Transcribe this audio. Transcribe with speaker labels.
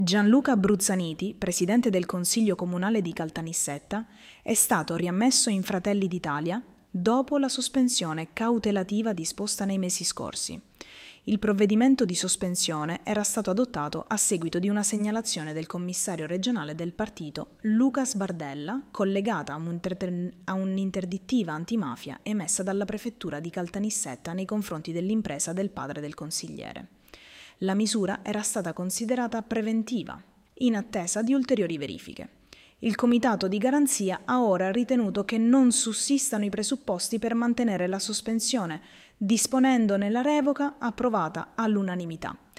Speaker 1: Gianluca Bruzzaniti, presidente del Consiglio Comunale di Caltanissetta, è stato riammesso in Fratelli d'Italia dopo la sospensione cautelativa disposta nei mesi scorsi. Il provvedimento di sospensione era stato adottato a seguito di una segnalazione del commissario regionale del partito Lucas Bardella, collegata a un'interdittiva antimafia emessa dalla prefettura di Caltanissetta nei confronti dell'impresa del padre del consigliere. La misura era stata considerata preventiva, in attesa di ulteriori verifiche. Il Comitato di Garanzia ha ora ritenuto che non sussistano i presupposti per mantenere la sospensione, disponendone la revoca approvata all'unanimità.